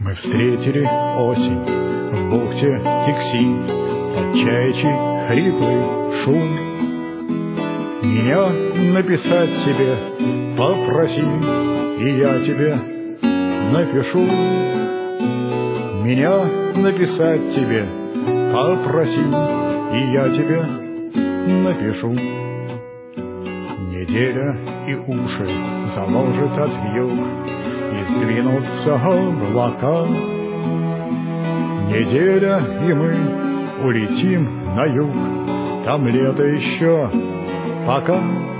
Мы встретили осень в бухте Тикси, под чайчи хриплый шум. Меня написать тебе попроси, и я тебе напишу. Меня написать тебе попроси, и я тебе напишу. Неделя и уши заложит отвьюг, и сдвинутся облака. Неделя, и мы улетим на юг, там лето еще пока.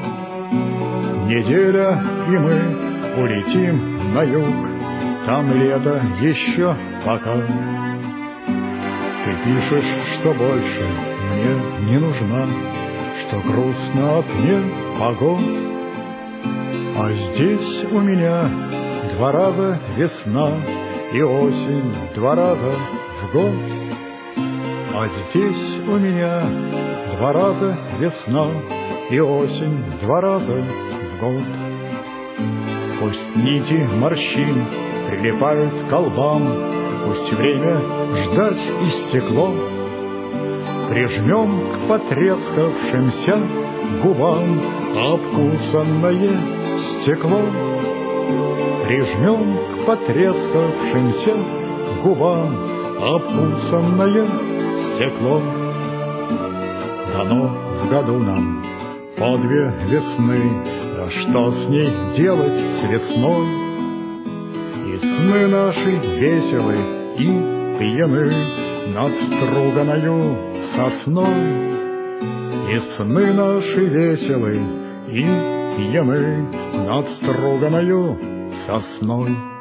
Неделя, и мы улетим на юг, там лето еще пока. Ты пишешь, что больше мне не нужна, что грустно от непогод. А здесь у меня 2 раза весна и осень, 2 раза в год. А здесь у меня 2 раза весна и осень, 2 раза в год. Пусть нити морщин прилипают к лбам, пусть время ждать истекло. Прижмем к потрескавшимся губам обкусанное стекло. Прижмем к потрескавшимся губам обкусанное стекло. Дано в году нам по 2 весны, да что с ней делать с весной? И сны наши веселы и пьяны над струганою сосной. И сны наши веселы и пьяны над струганою сосной.